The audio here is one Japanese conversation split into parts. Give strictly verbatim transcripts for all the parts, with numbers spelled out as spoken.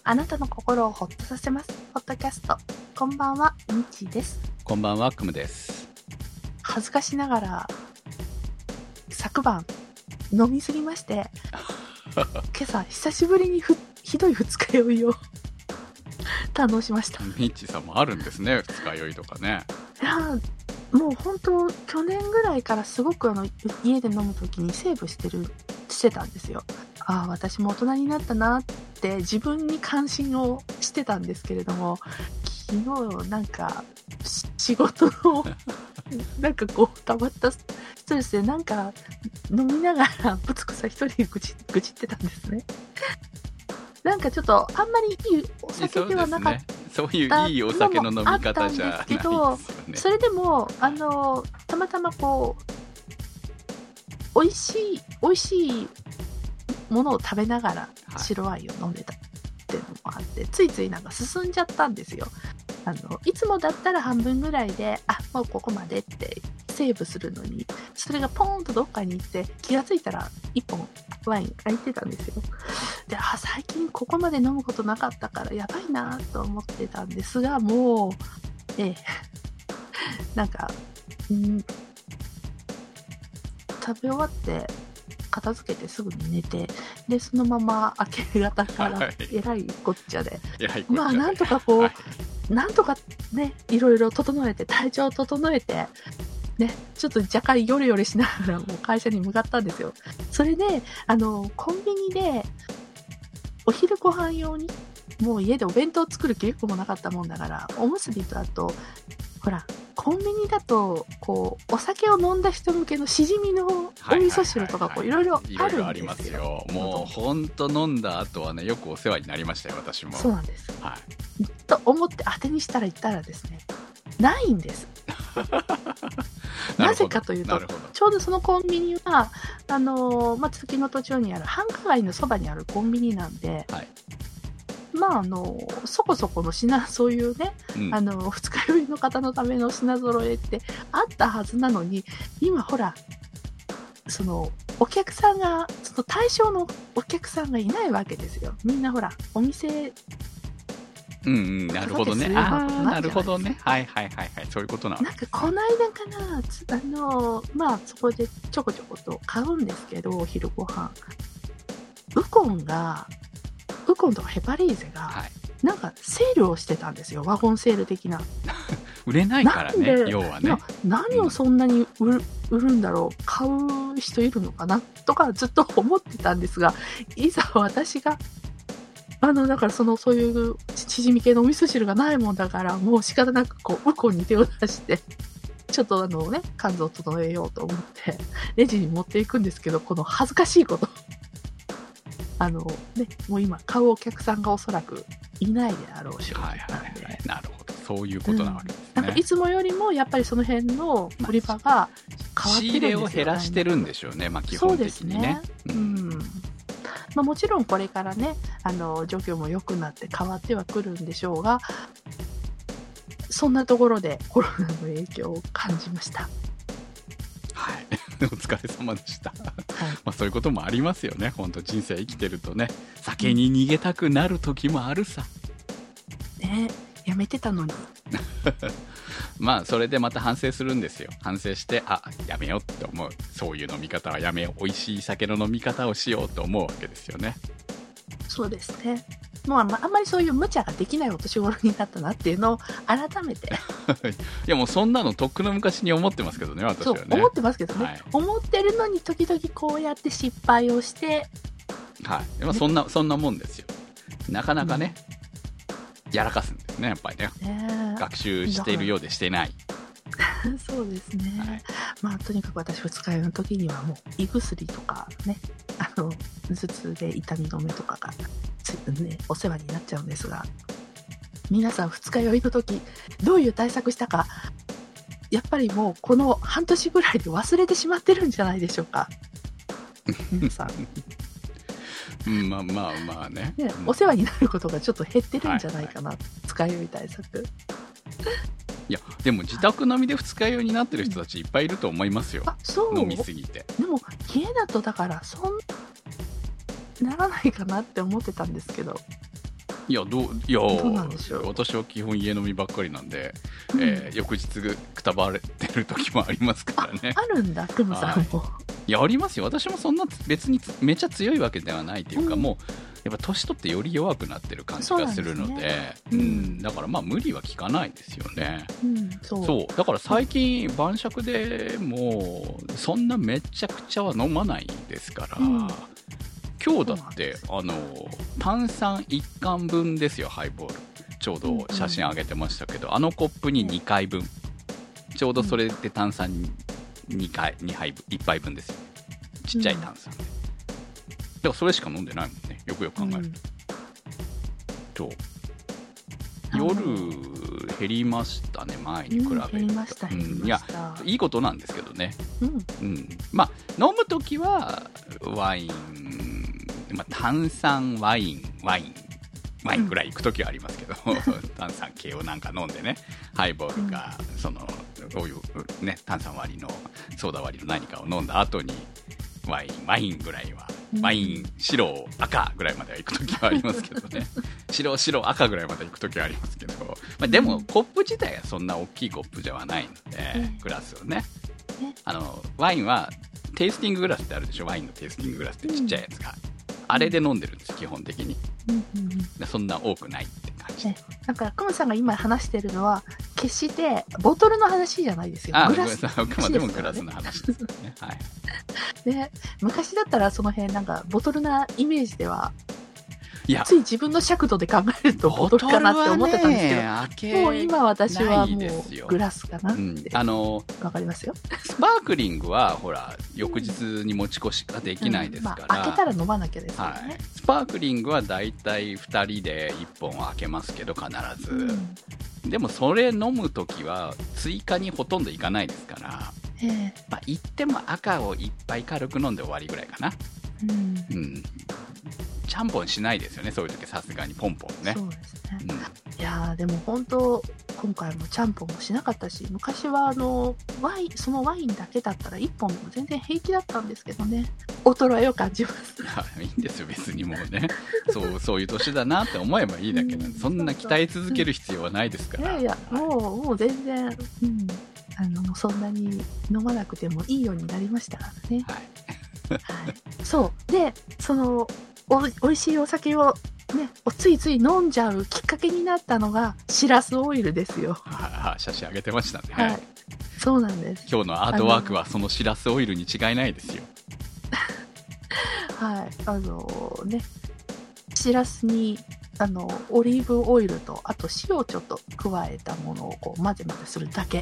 あなたの心をほっとさせますポッドキャスト。こんばんは、みちです。 こんばんは、くむです。 恥ずかしながら昨晩飲みすぎまして今朝久しぶりにふひどい二日酔いを堪能しました。 みちさんもあるんですね、二日酔いとかね。 いやもう本当去年ぐらいからすごくあの家で飲むときにセーブしてるしてたんですよ。ああ私も大人になったなって自分に関心をしてたんですけれども、昨日なんか仕事のなんかこう溜まったストレスでなんか飲みながらぶつくさ一人で愚痴愚痴ってたんですね。なんかちょっとあんまりいいお酒ではなかった。 そういういいお酒の飲み方じゃないですよね。 それでもあのたまたまこう美味しい美味しいものを食べながら白ワインを飲んでたっていうのもあって、はい、ついついなんか進んじゃったんですよ。あのいつもだったら半分ぐらいであもうここまでってセーブするのに、それがポーンとどっかに行って気がついたらいっぽんワイン空いてたんですよ。であ最近ここまで飲むことなかったからやばいなと思ってたんですが、もうええなんかん食べ終わって片付けてすぐに寝て、でそのまま明け方からえらいこっちゃで、はい、まあなんとかこう、はい、なんとかねいろいろ整えて体調を整えてね、ちょっと若干ヨレヨレしながらもう会社に向かったんですよ。それであのコンビニでお昼ご飯用にもう家でお弁当作る気力もなかったもんだから、おむすびとあとほらコンビニだとこうお酒を飲んだ人向けのしじみのお味噌汁とかこういろいろあるんですよ。いろいろありますよ。 もうほんと飲んだ後はねよくお世話になりましたよ私も。 そうなんです、 はい、 と思って当てにしたら言ったらですねないんですなぜかというとちょうどそのコンビニはあのーまあ、通勤の途中にある繁華街のそばにあるコンビニなんで、はい、まああのそこそこの品そういうね、うん、あの二日酔いの方のための品揃えってあったはずなのに、今ほらそのお客さんがその対象のお客さんがいないわけですよ。みんなほらお店うんうん、なるほどね。ああ、なるほどね。はいはいはいはい、そういうことなんです。 なんかこの間かな、あのまあそこでちょこちょこと買うんですけど、お昼ご飯ウコンがウコンとかヘパリーゼが、はい、なんかセールをしてたんですよ。ワゴンセール的な。 売れないからね、要はね。 何をそんなに売る、売るんだろう、買う人いるのかなとかずっと思ってたんですが、いざ私があのだからそのそういうチヂミ系のお味噌汁がないもんだから、もう仕方なくこうウコンに手を出してちょっとあのね肝臓を整えようと思ってレジに持っていくんですけど、この恥ずかしいことあのねもう今買うお客さんがおそらくいないであろうし、 はいはいはい、なるほど、そういうことなわけですね。 うん、なんかいつもよりもやっぱりその辺の売り場が変わってるんですよ。 仕入れを減らしてるんでしょうね、まあ基本的にね。 そうですね。うん。うんまあ、もちろんこれからねあの状況も良くなって変わってはくるんでしょうが、そんなところでコロナの影響を感じました。 はいお疲れ様でした、はいまあ、そういうこともありますよね。本当人生生きてるとね、酒に逃げたくなる時もあるさ、 ねやめてたのにまあそれでまた反省するんですよ。反省してあやめようって思う。そういう飲み方はやめよう、美味しい酒の飲み方をしようと思うわけですよね。 そうですね。もうあんまりそういう無茶ができないお年頃になったなっていうのを改めていやもうそんなのとっくの昔に思ってますけどね、私はね。 そう思ってますけどね、はい、思ってるのに時々こうやって失敗をしてはい、まあ、そんなそんなもんですよ。なかなかね、うん、やらかすんですねやっぱりね。ね学習しているようでしてないそうですね、はい、まあとにかく私二日酔いの時にはもう胃薬とかね、あの頭痛で痛み止めとかがね、お世話になっちゃうんですが、皆さん二日酔いの時どういう対策したか、やっぱりもうこの半年ぐらいで忘れてしまってるんじゃないでしょうか皆さんまあまあまあ ね, ねお世話になることがちょっと減ってるんじゃないかな、はいはい、二日酔い対策。 いやでも自宅飲みで二日酔いになってる人たちいっぱいいると思いますよ。 あそう飲みすぎて。 でも家だとだからそんならないかなって思ってたんですけど。 いや、どう、いや、 どうなんでしょう。 私は基本家飲みばっかりなんで、うん、えー、翌日くたばれてる時もありますからね。 あ, あるんだ、クムさんも。 いや、ありますよ。私もそんな別にめっちゃ強いわけではないというか、うん、もう、やっぱ年取ってより弱くなってる感じがするの で, で、ねうん、だからまあ無理は効かないですよね、うん、そうそうだから最近晩酌でもそんなめちゃくちゃは飲まないですから、うん、今日だってあの炭酸いっかんぶんですよハイボールちょうど写真上げてましたけど、うん、あのコップににかいぶんちょうどそれで炭酸にかいにはいぶんいっぱいぶんですよちっちゃい炭酸で、うんだからそれしか飲んでないもんねよくよく考えると、うん、夜減りましたね前に比べると、うん、減りました減りました、うん、いやいいことなんですけどね、うんうん、まあ飲むときはワイン、まあ、炭酸ワインワインワインぐらい行くときはありますけど、うん、炭酸系をなんか飲んでねハイボールか、うん、そのこういう、ね、炭酸割りのソーダ割りの何かを飲んだ後にワインワインぐらいはワイン白赤ぐらいまでは行くときはありますけどね白白赤ぐらいまで行くときはありますけど、まあ、でもコップ自体はそんな大きいコップではないのでグラスをねあのワインはテイスティンググラスってあるでしょワインのテイスティンググラスってちっちゃいやつが、うん、あれで飲んでるんです基本的に、うんうんうん、そんな多くないって感じ、ね、 なんかクムさんが今話してるのは決してボトルの話じゃないですよあグラスの話ですからね、でもグラスの話ですよね、はい、 で昔だったらその辺なんかボトルなイメージではいやつい自分の尺度で考えるとボトルかなって思ってたんですけど、もう今私はもうグラスかなって、うん、あのわかりますよ。 スパークリングはほら翌日に持ち越しができないですから、うんまあ、開けたら飲まなきゃですよね、はい、 スパークリングはだいたいふたりでいっぽん開けますけど必ず、うん、でもそれ飲むときは追加にほとんどいかないですから、まあ、言っても赤をいっぱい軽く飲んで終わりぐらいかな、うんうんちゃんぽんしないですよねそういう時さすがにポンポンねそうですね、うん、いやでも本当今回もちゃんぽんもしなかったし昔はあのワインそのワインだけだったらいっぽんも全然平気だったんですけどね衰えを感じますいいんですよ別にもうねそうそういう年だなって思えばいいだけなんで、うん、そんな鍛え続ける必要はないですから、 うん、いやいや、はい、もうもう全然、うん、あのそんなに飲まなくてもいいようになりましたからねはい、はい、そうでそのお, おいしいお酒をねついつい飲んじゃうきっかけになったのがシラスオイルですよ。 はあ、写真あげてましたね、 はい、そうなんです。 今日のアートワークはそのシラスオイルに違いないですよ。 はいあのねシラスにあのオリーブオイルとあと塩をちょっと加えたものをこう混ぜ混ぜするだけ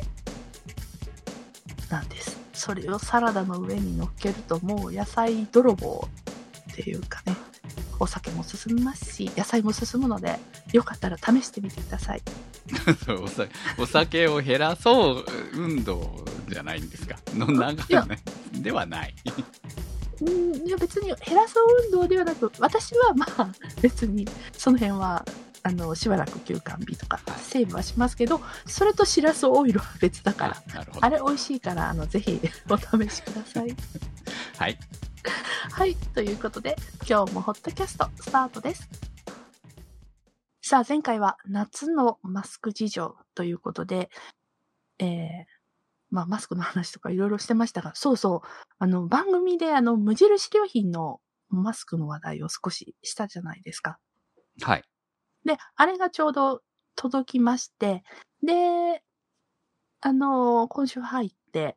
なんです。それをサラダの上に乗っけるともう野菜泥棒っていうかねお酒も進みますし野菜も進むのでよかったら試してみてくださいお, さお酒を減らそう運動じゃないんですかの流れ、ね、ではないんいや別に減らそう運動ではなく私はまあ別にその辺はあのしばらく休館日とかセーブはしますけどそれとシラスオイルは別だから あ, あれ美味しいからあのぜひお試しくださいはいはい。ということで、今日もホットキャストスタートです。さあ、前回は夏のマスク事情ということで、えー、まあ、マスクの話とかいろいろしてましたが、そうそう、あの、番組であの、無印良品のマスクの話題を少ししたじゃないですか。 はい。 で、あれがちょうど届きまして、で、あの、今週入って、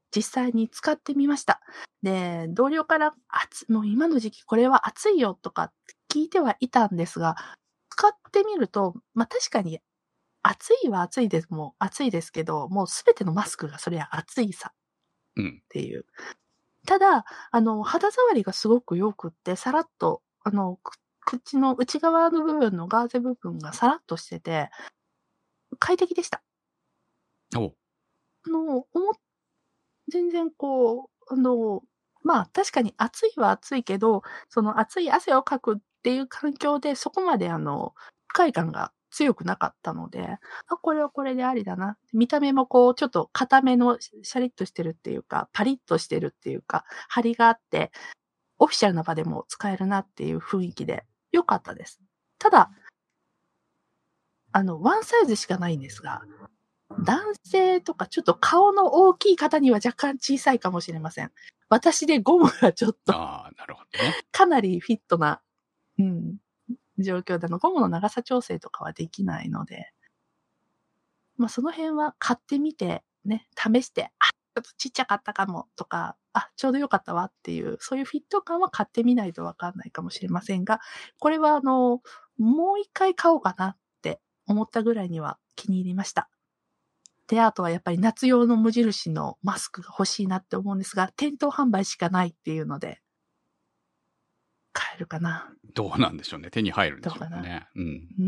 実際に使ってみました。で、同僚から暑、もう今の時期これは暑いよとか聞いてはいたんですが、使ってみると、まあ確かに暑いは暑いです、もう暑いですけど、もうすべてのマスクがそれは暑いさっていう。うん、ただ、あの、肌触りがすごく良くって、さらっと、あの、口の内側の部分のガーゼ部分がさらっとしてて、快適でした。 おあの、思っ全然こう、あの、まあ確かに暑いは暑いけど、その暑い汗をかくっていう環境でそこまであの、不快感が強くなかったので、あ、これはこれでありだな。見た目もこう、ちょっと硬めのシャリッとしてるっていうか、パリッとしてるっていうか、張りがあって、オフィシャルな場でも使えるなっていう雰囲気で良かったです。ただ、 あの、ワンサイズしかないんですが、男性とかちょっと顔の大きい方には若干小さいかもしれません。私でゴムがちょっと、 ああ、なるほどね。 かなりフィットな、うん、状況で、あの、ゴムの長さ調整とかはできないので、まあ、その辺は買ってみて、ね、試して、あ、ちょっとちっちゃかったかもとか、あ、ちょうどよかったわっていう、そういうフィット感は買ってみないとわかんないかもしれませんが、これはあの、もう一回買おうかなって思ったぐらいには気に入りました。で、あとはやっぱり夏用の無印のマスクが欲しいなって思うんですが、店頭販売しかないっていうので、買えるかな。 どうなんでしょうね。手に入るんでしょうね。うん。 うん。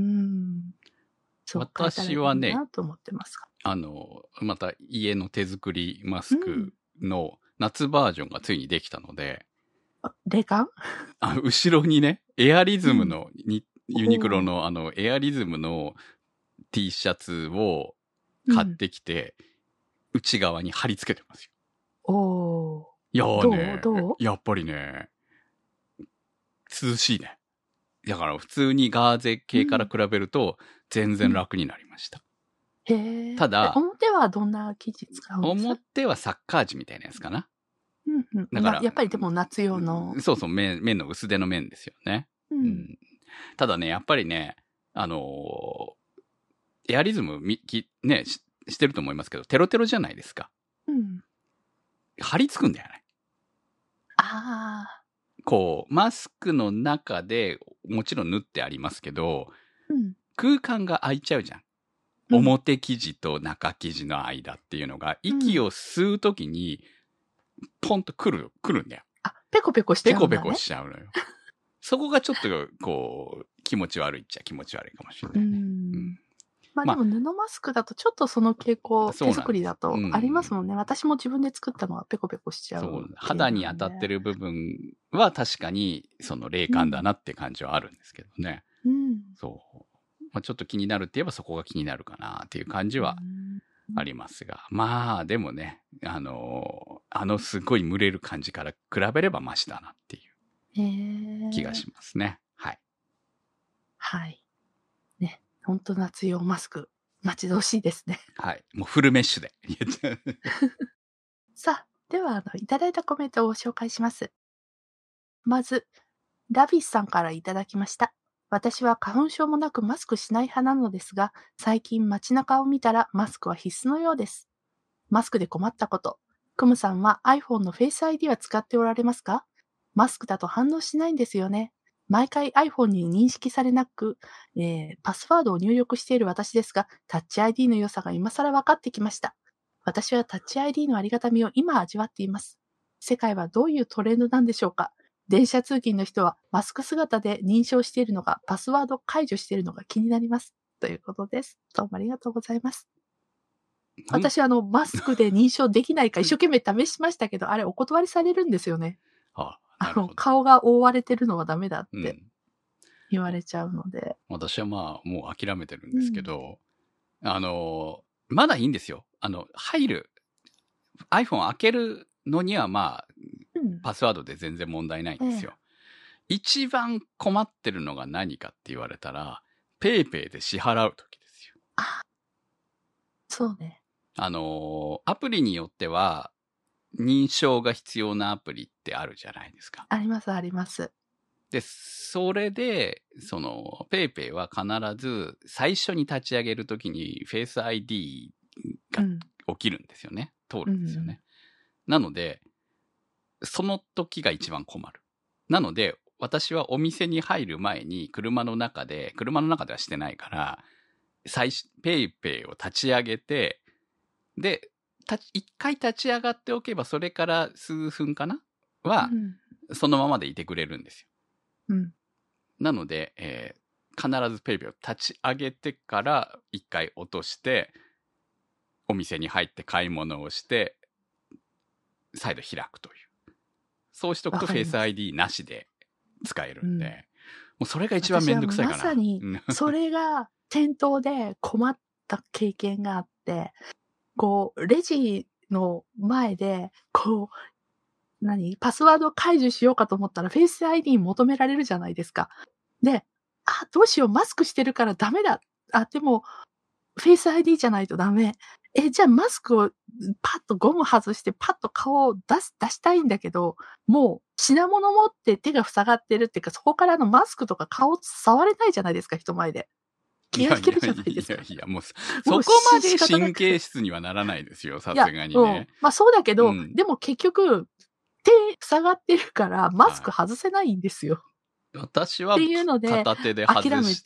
そう、 私はね、 なと思ってますが。 あの、また家の手作りマスクの夏バージョンがついにできたので、 うん、冷感あ後ろにね、エアリズムの、うん、ユニクロのあの、エアリズムの T シャツを買ってきて、うん、内側に貼り付けてますよ。 おー。 いやーね、 どうどうやっぱりね、涼しいね。だから普通にガーゼ系から比べると全然楽になりました。 うん、へー。 ただ、 表はどんな生地使うんですか？ 表はサッカー地みたいなやつかな。 うんうん。だから、やっぱりでも夏用の。 そうそう、綿、綿の薄手の綿ですよね。 うん。うん、 ただね、やっぱりね、あのー、エアリズムみき、ねし、してると思いますけど、テロテロじゃないですか。 うん。 張り付くんだよね。 ああ。 こう、マスクの中でもちろん縫ってありますけど、 うん、 空間が空いちゃうじゃん。うん、表生地と中生地の間っていうのが、息を吸うときに、ポンと来る、来るんだよ。 あ、ペコペコしちゃうんだね。 ペコペコしちゃうのよ。そこがちょっと、こう、気持ち悪いっちゃ気持ち悪いかもしれない、ね。うん。 まあでも布マスクだとちょっとその傾向、手作りだとありますもんね。うん、私も自分で作ったのはペコペコしちゃう。そう。 肌に当たってる部分は確かにその冷感だなって感じはあるんですけどね。うん。そう。まあちょっと気になるって言えばそこが気になるかなっていう感じはありますが。うん、まあでもね、あの、あのすごい蒸れる感じから比べればマシだなっていう気がしますね。はい。 はい。ね。本当夏用マスク、待ち遠しいですね。 はい。もうフルメッシュで。 さあ、では、あの、いただいたコメントを紹介します。まず、ラビスさんからいただきました。私は花粉症もなくマスクしない派なのですが、最近街中を見たらマスクは必須のようです。マスクで困ったこと。クムさんは iPhone の Face アイディー は使っておられますか？マスクだと反応しないんですよね。毎回 iPhone に認識されなく、えー、パスワードを入力している私ですが、タッチ アイディー の良さが今更分かってきました。私はタッチ アイディー のありがたみを今味わっています。世界はどういうトレンドなんでしょうか？電車通勤の人はマスク姿で認証しているのか、パスワード解除しているのか気になります。ということです。どうもありがとうございます。私はあの、マスクで認証できないか一生懸命試しましたけど、あれお断りされるんですよね。 ああの、顔が覆われてるのはダメだって言われちゃうので。 うん、私はまあ、もう諦めてるんですけど、うん、あの、まだいいんですよ。あの、入る、iPhone 開けるのにはまあ、うん、パスワードで全然問題ないんですよ。ええ、一番困ってるのが何かって言われたら、ペイペイで支払うときですよ。 あ、そうね。 あの、アプリによっては、認証が必要なアプリってあるじゃないですか。 あります、あります。 で、それで、その、ペイペイは必ず最初に立ち上げるときにフェイス アイディー が起きるんですよね。うん、通るんですよね。うん、なので、その時が一番困る。なので、私はお店に入る前に車の中で、車の中ではしてないから、最初、ペイペイを立ち上げて、で、一回立ち上がっておけば、それから数分かなは、うん、そのままでいてくれるんですよ。うん、なので、えー、必ずペイペイを立ち上げてから一回落として、お店に入って買い物をして、再度開くという。そうしとくとフェイス アイディー なしで使えるんで、うん、もうそれが一番めんどくさいかな。 まさに、それが店頭で困った経験があって、こう、レジの前で、こう、何パスワードを解除しようかと思ったら、フェイス アイディー 求められるじゃないですか。で、あ、どうしよう、マスクしてるからダメだ。 あ、でも、フェイス アイディー じゃないとダメ。え、じゃあマスクをパッとゴム外してパッと顔を出す、出したいんだけど、もう品物持って手が塞がってるっていうか、そこからのマスクとか顔触れないじゃないですか、人前で。気が引けるじゃないですか。 いやいやいや、もう、そこまで神経質にはならないですよ、さすがにね。うん、 まあそうだけど、うん、でも結局、手塞がってるからマスク外せないんですよ。 私は片手で外して、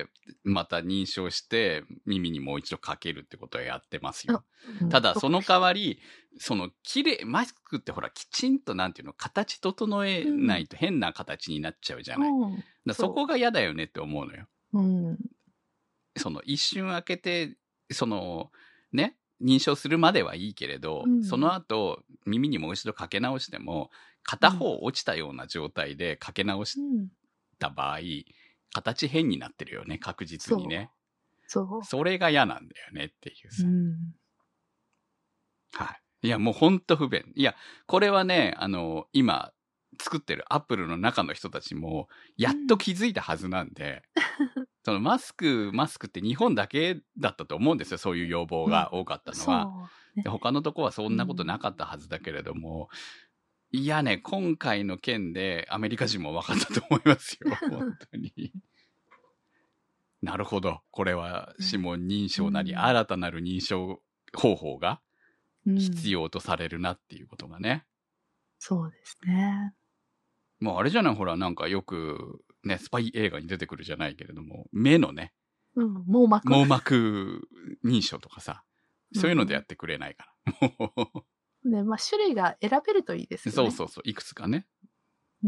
また認証して、耳にもう一度かけるってことはやってますよ。うん、ただ、その代わり、その、綺麗、マスクってほら、きちんとなんていうの、形整えないと変な形になっちゃうじゃない。うん、だそこが嫌だよねって思うのよ。うん、その、一瞬開けて、その、ね、認証するまではいいけれど、うん、その後、耳にもう一度かけ直しても、片方落ちたような状態でかけ直した場合、うん、形変になってるよね、確実にね。そう。そうそれが嫌なんだよねっていうさ。うん、はい。いや、もうほんと不便。いや、これはね、あの、今、作ってるアップルの中の人たちも、やっと気づいたはずなんで、うん、そのマスク、マスクって日本だけだったと思うんですよ、そういう要望が多かったのは。うんね、で他のとこはそんなことなかったはずだけれども、うん、いやね、今回の件でアメリカ人も分かったと思いますよ、本当に。なるほど。これは指紋認証なり、うん、新たなる認証方法が必要とされるなっていうことがね。うん、 そうですね。 もうあれじゃない、ほら、なんかよく、ね、スパイ映画に出てくるじゃないけれども、目のね、 うん、網膜。 網膜認証とかさ、そういうのでやってくれないから。 うん、ね、まあ種類が選べるといいですよね。 そうそうそう、いくつかね。 うん。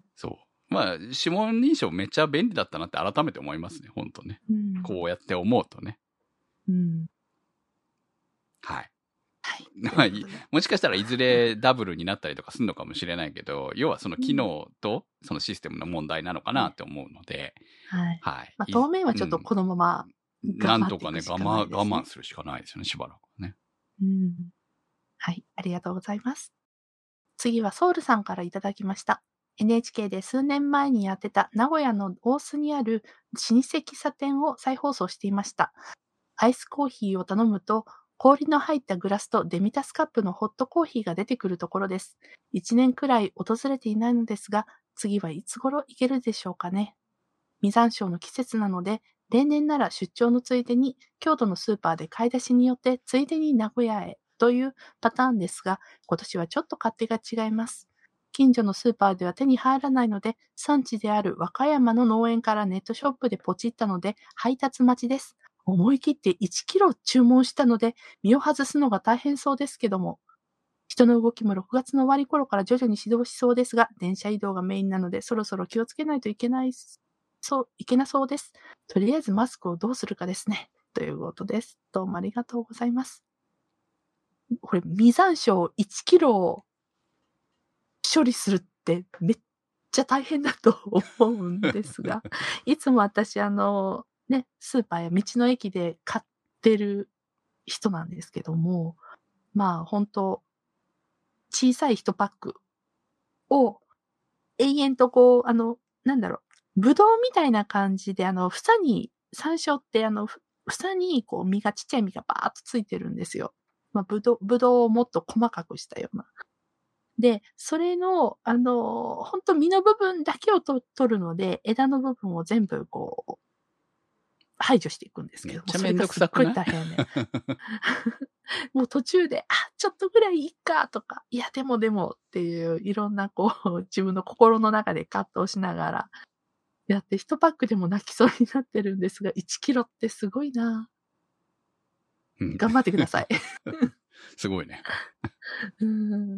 そう。まあ、指紋認証めっちゃ便利だったなって改めて思いますね、ほんとね。うん、こうやって思うとね。うん。はい。はい。もしかしたらいずれダブルになったりとかするのかもしれないけど、要はその機能とそのシステムの問題なのかなって思うので、 うん、はい。はい。まあ、当面はちょっとこのまま、 うん、なんとかね、我慢、我慢するしかないですよね、しばらくね。 うん。はい。ありがとうございます。次はソウルさんからいただきました。エヌエイチケー で数年前にやってた名古屋の大須にある老舗喫茶店を再放送していました。アイスコーヒーを頼むと、氷の入ったグラスとデミタスカップのホットコーヒーが出てくるところです。一年くらい訪れていないのですが、次はいつ頃行けるでしょうかね。実山椒の季節なので、例年なら出張のついでに京都のスーパーで買い出しによってついでに名古屋へというパターンですが、今年はちょっと勝手が違います。近所のスーパーでは手に入らないので、産地である和歌山の農園からネットショップでポチったので配達待ちです。思い切っていちキロ注文したので、身を外すのが大変そうですけども。人の動きもろくがつの終わり頃から徐々に始動しそうですが、電車移動がメインなので、そろそろ気をつけないといけない、そう、いけなそうです。とりあえずマスクをどうするかですね。ということです。どうもありがとうございます。これ、実山椒いちキロを処理するってめっちゃ大変だと思うんですが、いつも私あの、ね、スーパーや道の駅で買ってる人なんですけども、まあ本当小さい一パックを延々とこう、あの、なんだろう、ぶどうみたいな感じで、あの、房に、山椒ってあの、房にこう実が、ちっちゃい実がバーっとついてるんですよ。まあ、ぶどう、ぶどうをもっと細かくしたような。で、それの、あの、本当実の部分だけをと取るので、枝の部分を全部こう、排除していくんですけど。 めっちゃめんどくさくない？ それがすっごい大変ね。もう途中で、あ、ちょっとぐらいいいかとか、いや、でもでもっていう、いろんなこう、自分の心の中で葛藤しながら、やって一パックでも泣きそうになってるんですが、いちキロってすごいな、うん、頑張ってください。 すごいね。 うん。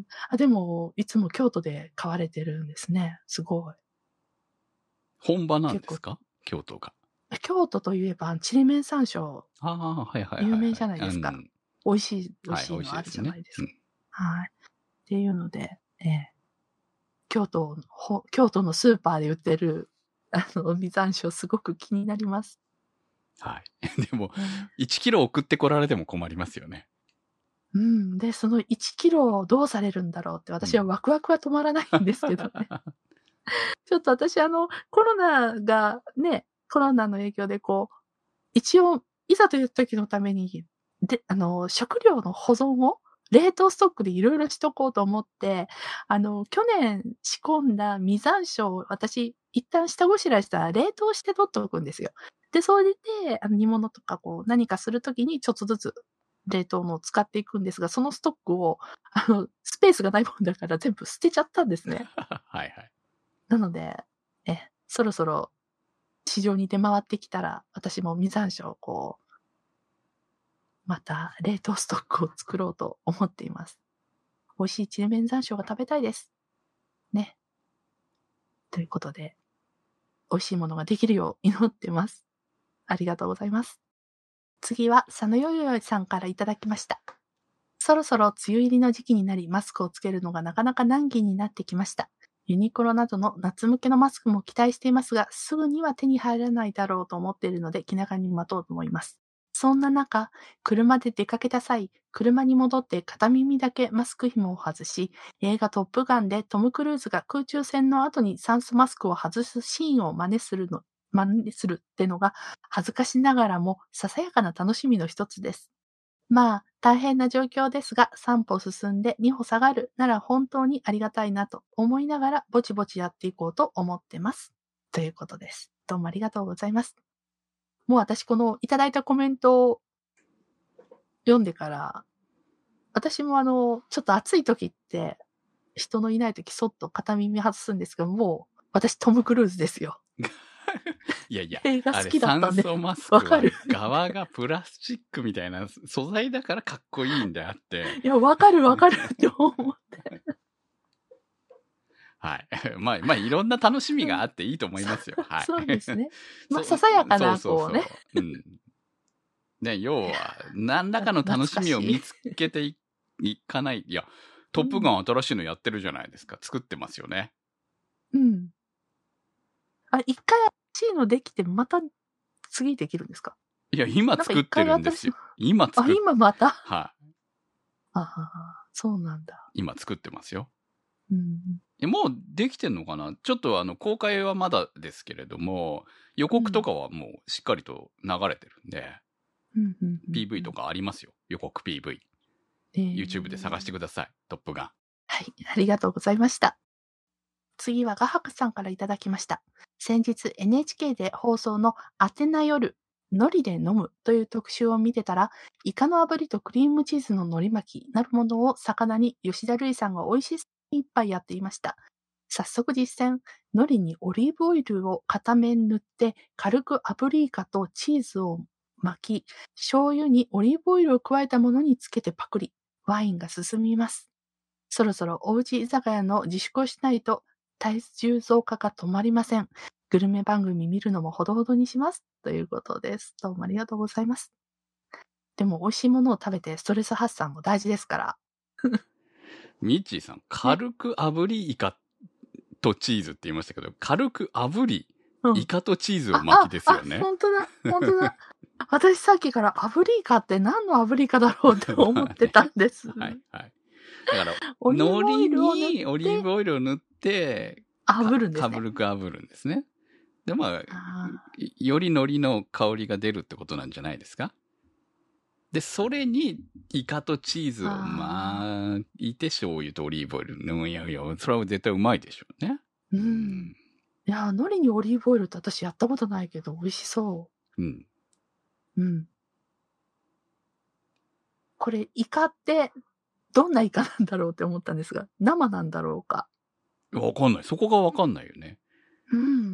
あ、でも、いつも京都で買われてるんですね。すごい。 本場なんですか？京都が。 京都といえば、ちりめん山椒。 ああ、はいはいはい、はい。 有名じゃないですか。うん、美味しい、美味しいのあるじゃないですか。はい。はい、っていうので、えー、京都の、京都のスーパーで売ってる、あの、実山椒すごく気になります。 はい。でも、いちキロ送ってこられても困りますよね。 うん。で、そのいちキロどうされるんだろうって、私はワクワクは止まらないんですけどね。うん、ちょっと私、あの、コロナがね、コロナの影響でこう、 一応、いざという時のために、で、あの、食料の保存を冷凍ストックでいろいろしとこうと思って、あの、去年仕込んだ実山椒を私、一旦下ごしらえしたら冷凍して取っておくんですよ。で、それで、あの煮物とかこう何かするときにちょっとずつ冷凍のを使っていくんですが、そのストックを、あの、スペースがないもんだから全部捨てちゃったんですね。 はいはい。 なので、え、そろそろ市場に出回ってきたら、私も実山椒をこう、また冷凍ストックを作ろうと思っています。美味しいちりめん山椒が食べたいです。ね。ということで、美味しいものができるよう祈ってます。ありがとうございます。次は、佐野よよよさんからいただきました。そろそろ梅雨入りの時期になり、マスクをつけるのがなかなか難儀になってきました。ユニクロなどの夏向けのマスクも期待していますが、すぐには手に入らないだろうと思っているので、気長に待とうと思います。そんな中、車で出かけた際、車に戻って片耳だけマスク紐を外し、映画トップガンでトム・クルーズが空中戦の後に酸素マスクを外すシーンを真似するの、真似するってのが恥ずかしながらもささやかな楽しみの一つです。まあ、大変な状況ですが、さん歩進んでに歩下がるなら本当にありがたいなと思いながらぼちぼちやっていこうと思ってます。ということです。どうもありがとうございます。もう私このいただいたコメントを読んでから、私もあの、ちょっと暑い時って人のいない時そっと片耳外すんですけど、もう私トム・クルーズですよ。 いやいや、 映画好きだったんで。 あれ酸素マスクは側がプラスチックみたいな素材だからかっこいいんであって。 いや、わかるわかるって思って。 はい。まあ、まあ、いろんな楽しみがあっていいと思いますよ。はい。 そうですね。まあ、ささやかな、こうね。 うん。ね、要は、何らかの楽しみを見つけて い, いかない。いや、トップガン新しいのやってるじゃないですか。作ってますよね。 うん。あ、一回新しいのできて、また次できるんですか？ いや、今作ってるんですよ。今作っあ、今またはい。 ああ、そうなんだ。 今作ってますよ。 うん。 もうできてんのかな？ちょっとあの、公開はまだですけれども、予告とかはもうしっかりと流れてるんで、 うんうんうんうん、 ピーブイ とかありますよ。予告 ピーブイ。えー、YouTube で探してください。トップガン。 はい、ありがとうございました。次はガハクさんからいただきました。先日 エヌエイチケー で放送のアテナ夜、海苔で飲むという特集を見てたら、イカの炙りとクリームチーズの海苔巻きなるものを魚に吉田類さんが美味しそうに一杯やっていました。早速実践、海苔にオリーブオイルを片面塗って軽く炙りイカとチーズを巻き、醤油にオリーブオイルを加えたものにつけてパクリ。ワインが進みます。そろそろおうち居酒屋の自粛をしないと体重増加が止まりません。グルメ番組見るのもほどほどにします。ということです。どうもありがとうございます。でも美味しいものを食べてストレス発散も大事ですから。 ミッチーさん、軽く炙りイカとチーズって言いましたけど、軽く炙り、うん、イカとチーズを巻きですよね。 あ、あ、本当だ、本当だ。私さっきから炙りイカって何の炙りイカだろうって思ってたんです。 はいはい。だから、海苔にオリーブオイルを塗って、 炙るんですね。 軽く炙るんですね。で、まあ、あより海苔の香りが出るってことなんじゃないですか？で、それにイカとチーズを巻いて醤油とオリーブオイル。いやいや、それは絶対うまいでしょうね。 うん。うん、いや、海苔にオリーブオイルって私やったことないけど美味しそう。うん。うん。これ、イカってどんなイカなんだろうって思ったんですが、生なんだろうか。 わかんない。そこがわかんないよね。 うん。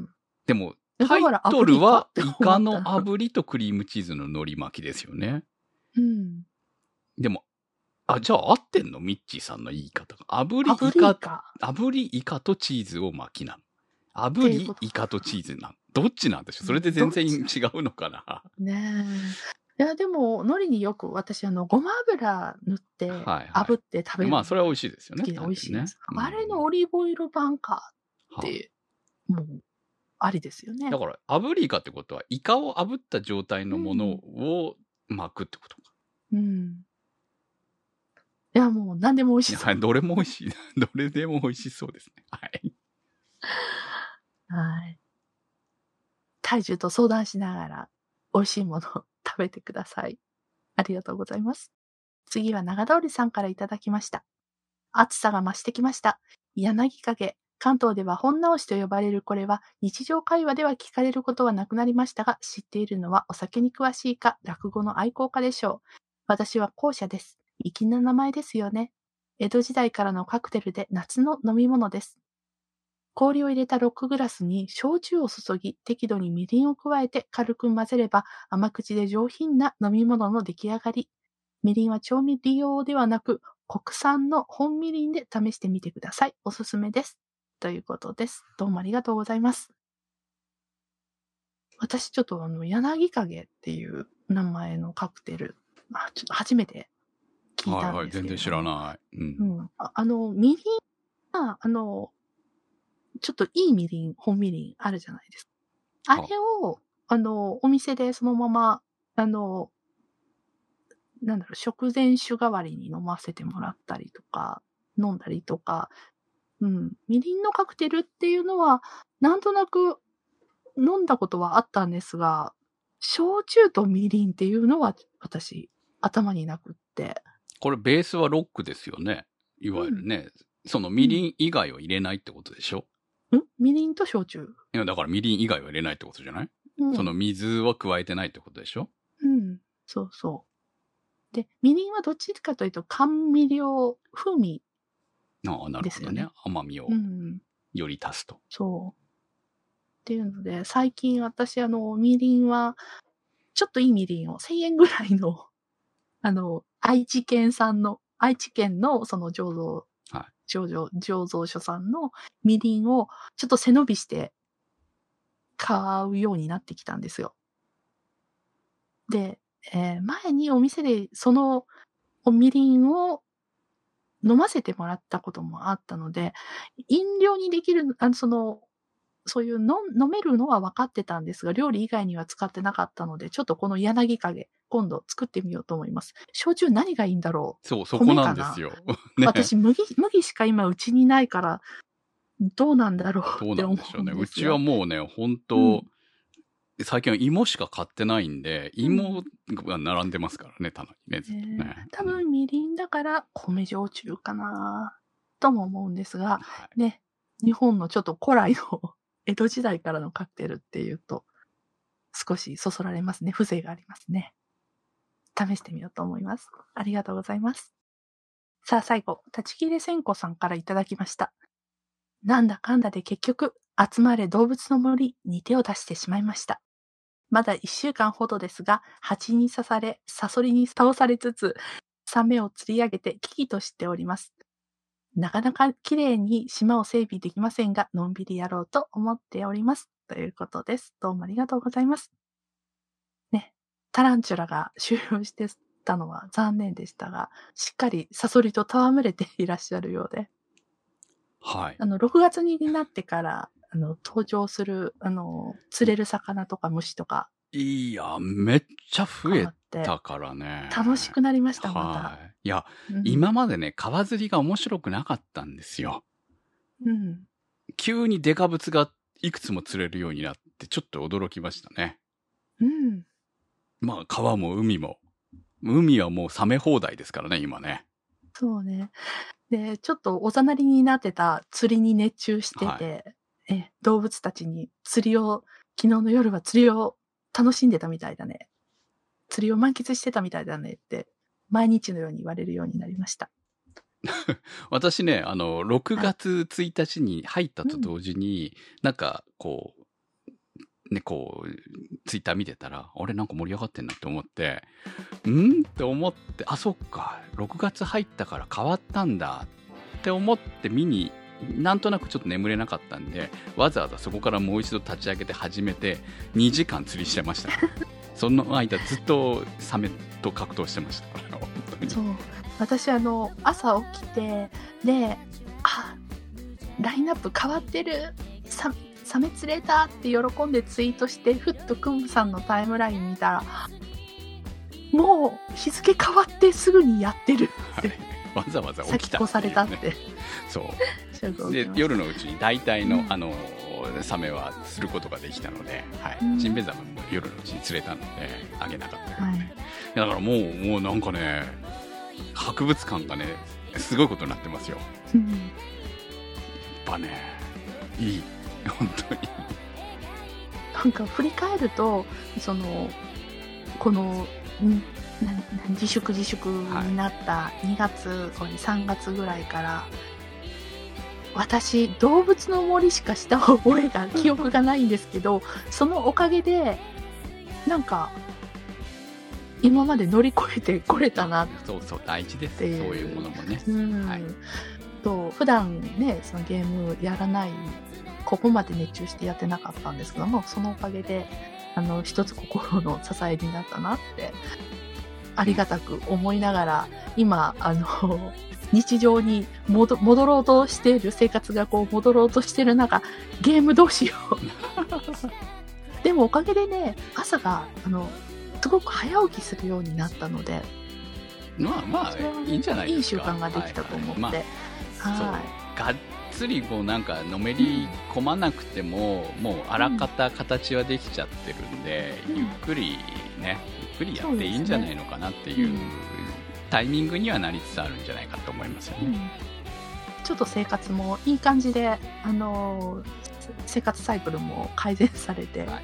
でも、タイトルはイカの炙りとクリームチーズの海苔巻きですよね。うん。でも、あ、じゃあ合ってんの？ミッチーさんの言い方が。炙りイカ、炙りイカとチーズを巻きなの。炙りイカとチーズなの。どっちなんでしょう？それで全然違うのかな。 ねえ。いや、でも、海苔によく私、あの、ごま油塗って、炙って食べる、はいはい。 まあ、それは美味しいですよね。 美味しいです。ね、あれのオリーブオイル版かって、もう、ありですよね。 だから、炙りイカってことは、イカを炙った状態のものを巻くってことか。 うん。うん、いや、もう、何でも美味しそう。 どれも美味しい。どれでも美味しそうですね。はい。 はい。体重と相談しながら、 美味しいものを食べてください。ありがとうございます。次は長通りさんからいただきました。暑さが増してきました。柳陰。関東では本直しと呼ばれるこれは日常会話では聞かれることはなくなりましたが、知っているのはお酒に詳しいか落語の愛好家でしょう。私は後者です。粋な名前ですよね。江戸時代からのカクテルで夏の飲み物です。氷を入れたロックグラスに焼酎を注ぎ、適度にみりんを加えて軽く混ぜれば甘口で上品な飲み物の出来上がり。みりんは調味料ではなく国産の本みりんで試してみてください。おすすめです。ということです。どうもありがとうございます。私ちょっとあの、柳影っていう名前のカクテル、あ、ちょっと初めて聞いたんですけど。はいはい、 全然知らない。うん。 うん、あ, あの、みりんが、あの、ちょっといいみりん、本みりんあるじゃないですか。あれを、あの、お店でそのまま、あの、なんだろう、食前酒代わりに飲ませてもらったりとか、飲んだりとか、うん。みりんのカクテルっていうのは、なんとなく飲んだことはあったんですが、焼酎とみりんっていうのは私、頭になくって。 これベースはロックですよね。いわゆるね。うん、そのみりん以外は入れないってことでしょ、 うん、みりんと焼酎。 いや、だからみりん以外は入れないってことじゃない、うん、その水は加えてないってことでしょうん。そうそう。で、みりんはどっちかというと甘味料、風味。 ああ、なるほどね。甘みをより足すと、うん。 そう。っていうので、最近私、あの、みりんは、ちょっといいみりんを、せんえんぐらいの、あの、愛知県産の、愛知県のその醸造、はい、醸造、醸造所さんのみりんを、ちょっと背伸びして買うようになってきたんですよ。で、えー、前にお店でそのおみりんを飲ませてもらったこともあったので、飲料にできる、あの、その、そういうの飲めるのは分かってたんですが、料理以外には使ってなかったので、ちょっとこの柳影、今度作ってみようと思います。焼酎何がいいんだろう。そう、そこなんですよ。 ね、私麦、麦しか今うちにないから、どうなんだろうって思うんですよ。 どうなんでしょうね。うちはもうね、本当、うん、最近は芋しか買ってないんで、芋が並んでますからね、棚にね、ずっとね。 えー、多分みりんだから米焼酎かなとも思うんですが、はい、ね、日本のちょっと古来の江戸時代からのカクテルっていうと、少しそそられますね。風情がありますね。試してみようと思います。ありがとうございます。さあ最後、立ち切れ千子さんからいただきました。なんだかんだで結局、集まれ動物の森に手を出してしまいました。まだ一週間ほどですが、蜂に刺され、サソリに倒されつつ、サメを釣り上げて危機としております。なかなか綺麗に島を整備できませんが、のんびりやろうと思っております。ということです。どうもありがとうございます。ね、タランチュラが終了してたのは残念でしたが、しっかりサソリと戯れていらっしゃるようで。 はい。 あの、ろくがつになってから、あの、登場する、あの、釣れる魚とか虫とか。 いや、めっちゃ増えたからね。 楽しくなりました、また。 はい。いや、うん、今までね、川釣りが面白くなかったんですよ。 うん。 急にデカブツがいくつも釣れるようになって、ちょっと驚きましたね。 うん。 まあ、川も海も。海はもうサメ放題ですからね、今ね。 そうね。で、ちょっとおざなりになってた釣りに熱中してて、はい、え動物たちに釣りを、昨日の夜は釣りを楽しんでたみたいだね。釣りを満喫してたみたいだねって、毎日のように言われるようになりました。 私ね、あの、ろくがつついたちに入ったと同時に、はいうん、なんか、こう、ね、こう、ツイッター見てたら、あれなんか盛り上がってんなって思って、んって思って、あ、そっか、ろくがつ入ったから変わったんだって思って見に、なんとなくちょっと眠れなかったんで、わざわざそこからもう一度立ち上げて始めて、にじかん釣りしてました、ね。その間ずっとサメと格闘してましたから、本当に。 そう。私あの、朝起きて、で、あ、ラインナップ変わってる。ササメ釣れたって喜んでツイートして、ふっとクンさんのタイムライン見たら、もう日付変わってすぐにやってるって。 はい、わざわざ起きた、 先越されたって。 そう。で、夜のうちに大体の、うん、あの、 サメはすることができたので、はい、ジンベエザメも夜のうちに釣れたのであげなかったけどね、はい、だからもうもうなんかね博物館がねすごいことになってますよ、うん、やっぱねいい本当になんか振り返るとそのこの自粛自粛になったにがつ、はい、さんがつぐらいから私動物の森しかした覚えが記憶がないんですけどそのおかげでなんか今まで乗り越えてこれたなって。 そうそう大事ですそういうものもね、 うんはい、と普段ねそのゲームやらないここまで熱中してやってなかったんですけどもそのおかげであの一つ心の支えになったなってありがたく思いながら今あの日常に戻ろうとしている生活がこう戻ろうとしている中ゲームどうしようでもおかげでね朝があのすごく早起きするようになったのでまあまあいいんじゃないですか。 いい習慣ができたと思って、はいはいまあ、はいがっつりこうなんかのめり込まなくても、うん、もうあらかた形はできちゃってるんで、うん、ゆっくりねゆっくりやっていいんじゃないのかなっていう、ねうん、タイミングにはなりつつあるんじゃないかと思いますよね、うん、 ちょっと生活もいい感じで、あのー、生活サイクルも改善されて、はいはい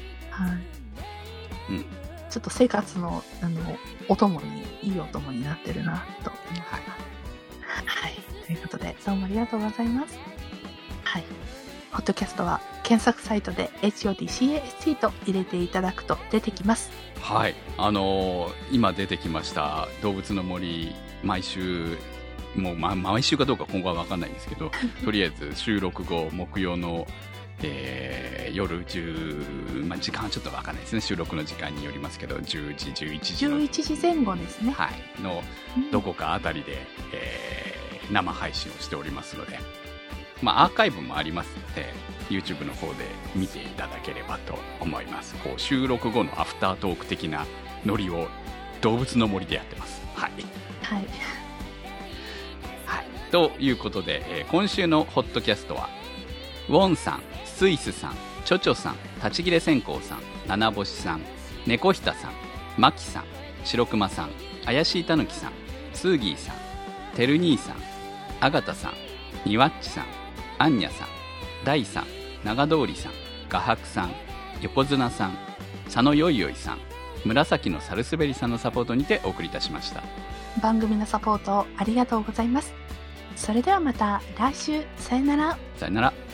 うん、ちょっと生活の、あのお供にいいお供になってるなと思います、はいはい、ということでどうもありがとうございます。はいポッドキャストは検索サイトで エイチオーディーシーエーエスティー と入れていただくと出てきます。 はいあのー、今出てきました動物の森毎週もう、ま、毎週かどうか今後は分かんないんですけどとりあえず収録後木曜の、えー、夜じゅう、まあ、時間はちょっと分かんないですね収録の時間によりますけどじゅうじじゅういちじのじゅういちじぜん後ですね、 はい、のどこかあたりで、うんえー、生配信をしておりますのでまあ、アーカイブもありますので YouTube の方で見ていただければと思います。こう収録後のアフタートーク的なノリを動物の森でやってますはい、 はいはい、ということで、えー、今週のホットキャストはウォンさん、スイスさん、チョチョさん、立ち切れ線香さん、七星さん、猫ひたさん、マキさん、白熊さん、怪しいたぬきさん、スーギーさん、てる兄さん、あがたさん、にわっちさんアンニャさん、ダイさん、長通りさん、画伯さん、横綱さん、佐野よいよいさん、紫のサルスベリさんのサポートにてお送りいたしました。 番組のサポートありがとうございます。それではまた来週さよなら。 さよなら。